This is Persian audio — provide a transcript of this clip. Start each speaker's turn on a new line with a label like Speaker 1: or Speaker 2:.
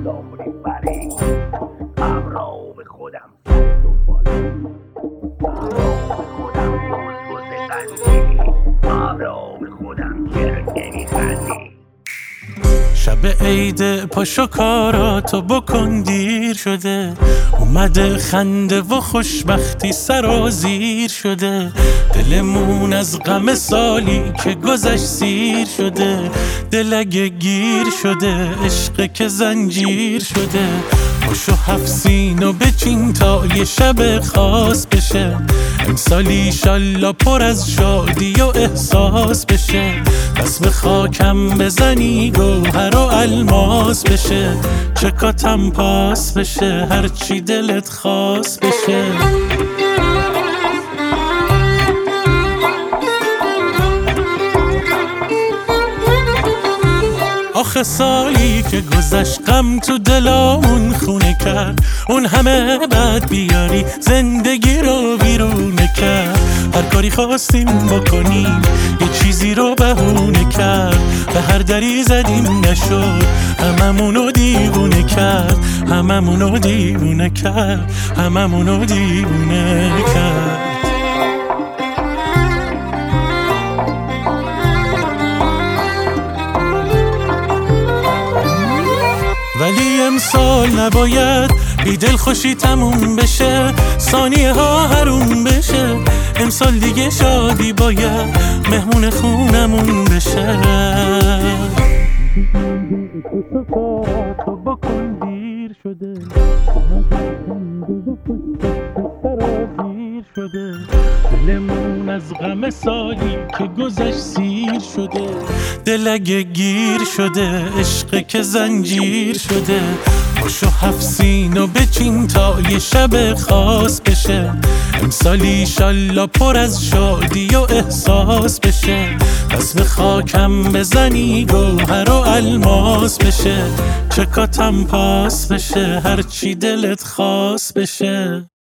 Speaker 1: دامونی بری ابرا به خودم سر و بالا ابرا به خودم روز قلبی ابرا به خودم چرا نمیخندی
Speaker 2: شب عید پاشو کاراتو بکن دیر شده اومده خنده و خوشبختی سرازیر شده دلمون از غم سالی که گذشت سیر شده دل اگه گیر شده عشق که زنجیر شده پاشو 7 سینو بچین تا یه شب خاص بشه امسال ایشالله پر از شادی و احساس بشه بس به خاکم بزنی گوهر و الماس بشه چکاتم پاس بشه هرچی دلت خواست بشه آخه سالی که گذشت غم تو دلامون خونه کرد اون همه بد بیاری زندگی رو بیرونه کرد هر کاری خواستیم بکنیم یه چیزی رو بهونه کرد به هر دری زدیم نشد هممونو دیوونه کرد هممونو دیوونه کرد هممونو دیوونه کرد ولی امسال نباید بی دل خوشی تموم بشه ثانیه ها حروم بشه امسال دیگه شادی باید مهمون خونمون بشه بکن دیر شده شده دلمون از غم سالی که گذشت سیر شده دل اگه گیر شده عشق که زنجیر شده پاشو 7 سینو بچین تا یه شب خاص بشه امسال ایشالله پر از شادی و احساس بشه بس به خاکم بزنی گوهر و الماس بشه چکاتم پاس بشه هرچی دلت خواست بشه